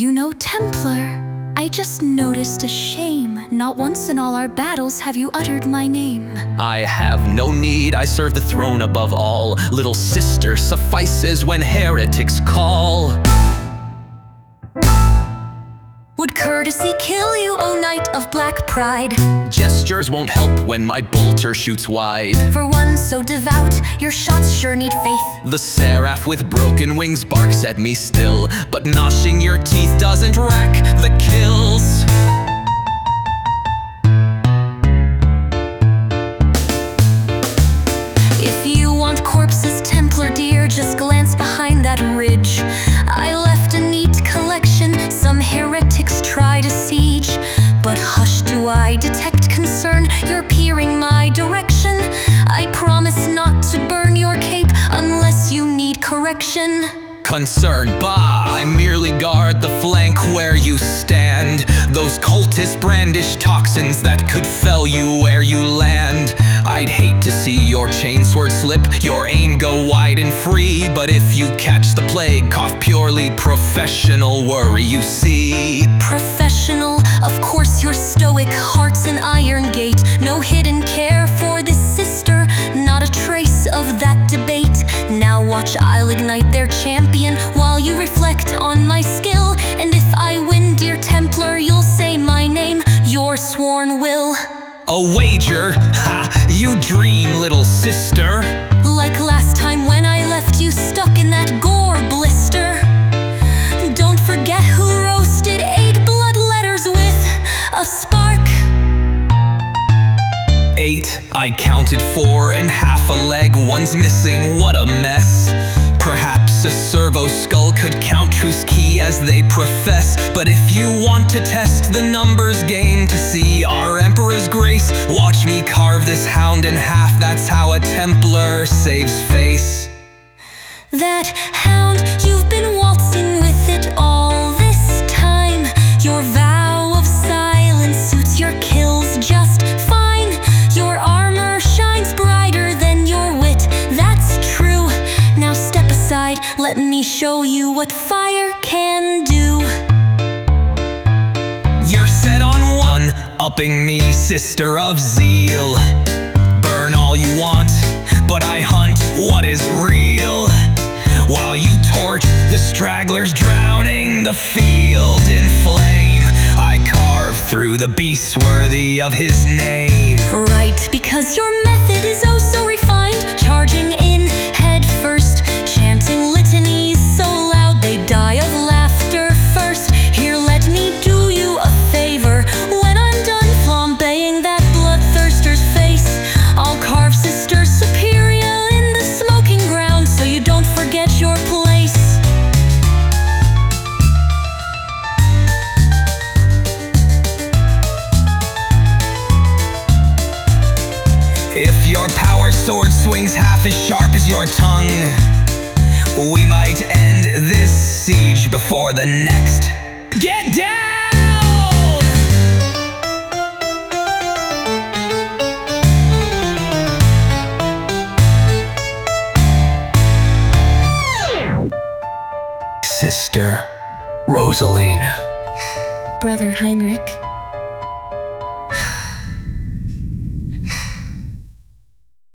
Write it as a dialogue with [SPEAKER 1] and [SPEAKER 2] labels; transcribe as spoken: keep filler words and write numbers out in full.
[SPEAKER 1] You know, Templar, I just noticed a shame. Not once in all our battles have you uttered my name.
[SPEAKER 2] I have no need, I serve the throne above all. Little sister suffices when heretics call.
[SPEAKER 1] Would courtesy kill you, O knight of black pride?
[SPEAKER 2] Gestures won't help when my bolter shoots wide.
[SPEAKER 1] For one so devout, your shots sure need faith.
[SPEAKER 2] The seraph with broken wings barks at me still, but gnashing your teeth doesn't rack the kills.
[SPEAKER 1] If you want corpses, Templar dear, just glance behind that ridge. I left a neat collection, some heretics try to siege. But hush, do I detect concern, you're peering my direction. I promise not to burn your cape unless you need correction.
[SPEAKER 2] Concern, bah, I merely guard the flank where you stand. Those cultists brandish toxins that could fell you where you land. I'd hate to see your chainsword slip, your aim go wide and free. But if you catch the plague, cough purely professional worry, you see.
[SPEAKER 1] Professional, of course your stoic heart's an iron gate. No hidden care for this sister, not a trace of that debate. Now watch, I'll ignite their champion while you reflect on my skill. And if I win, dear Templar, you'll say my name, your sworn will.
[SPEAKER 2] A wager? Ha! You dream, little sister.
[SPEAKER 1] Like last time when I left you stuck in that gore blister. Don't forget who roasted eight blood letters with a spark.
[SPEAKER 2] Eight, I counted four and half a leg, one's missing, what a mess. Perhaps a servo skull could count truth's key as they profess. But if you want to test the numbers game to see our Emperor's grace, watch me carve this hound in half, that's how a Templar saves face.
[SPEAKER 1] That hound, you've been waltzing with it all this time. Your vow of silence suits your kills just fine. Your armor shines brighter than your wit, that's true. Now step aside, let me show you what fire can do.
[SPEAKER 2] You're set on one, upping me, sister of zeal. Burn all you want, but I hunt what is real. While you torch the stragglers, drowning the field in flame, I carve through the beasts worthy of his name.
[SPEAKER 1] Right, because your method is oh so refined, charging in head first, chanting litanies so loud they die of laughter first. Here, let me do you a favor. When I'm done flambeing that bloodthirster's face, I'll carve Sister Superior in the smoking ground so you don't forget your place.
[SPEAKER 2] If your power sword swings half as sharp as your tongue, we might end this siege before the next. Get down! Sister Rosaline.
[SPEAKER 1] Brother Heinrich.